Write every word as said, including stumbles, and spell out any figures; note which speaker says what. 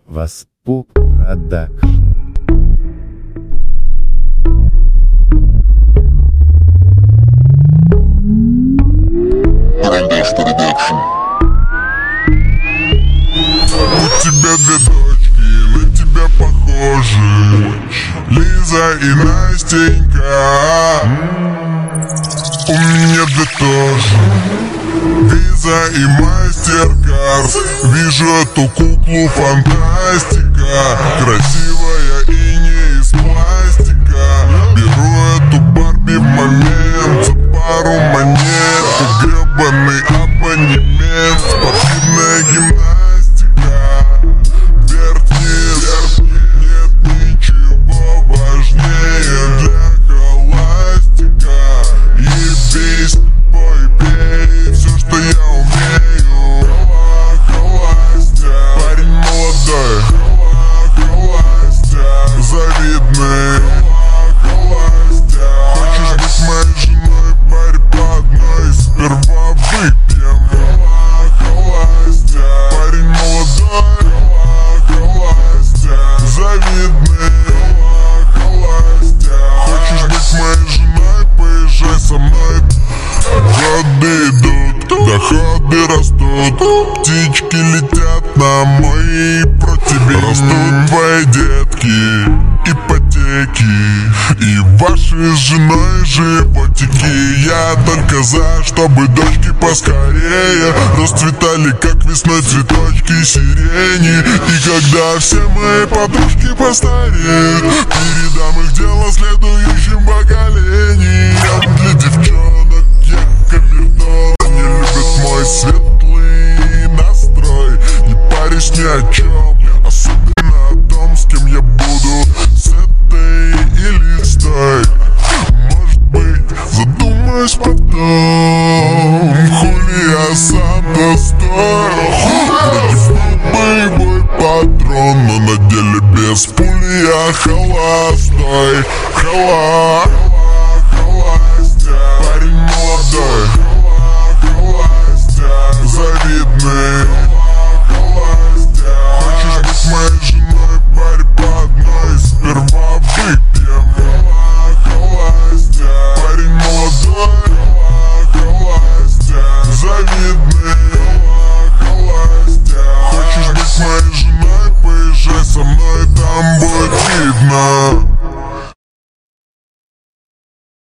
Speaker 1: Воспоп Продакшн.
Speaker 2: У тебя две дочки, на тебя похожи, Лиза и Настенька. У меня две тоже, Виза и Мастеркард. Вижу эту куклу фантастика, красивая и не из пластика. Беру эту Барби в момент за пару монет, как гребаный абонемент. Спортивная гимнастика, вверх-вниз, нет ничего важнее для холастика. Ебись, бой, пей, все, что я умею. Холостяк, парень молодой, холостяк, завидный, холостяк. Хочешь быть моей женой, парень, по одной, сперва выпьем. Холостяк, парень молодой, холостяк, завидный, холостяк. Хочешь быть моей женой, поезжай со мной. Годы идут, доходы растут, птички летят на мой профиль. Растут твои детки, ипотеки и ваши с женой животики. Я только за, чтобы дочки поскорее расцветали, как весной цветочки сирени. И когда все мои подружки постареют, передам их дело следующим поколениям. Для девчонок я камертон, они любят мой светлый настрой. Не парюсь ни о чем, особенно о том, с кем я буду, с этой или с той. Может быть, задумаюсь потом.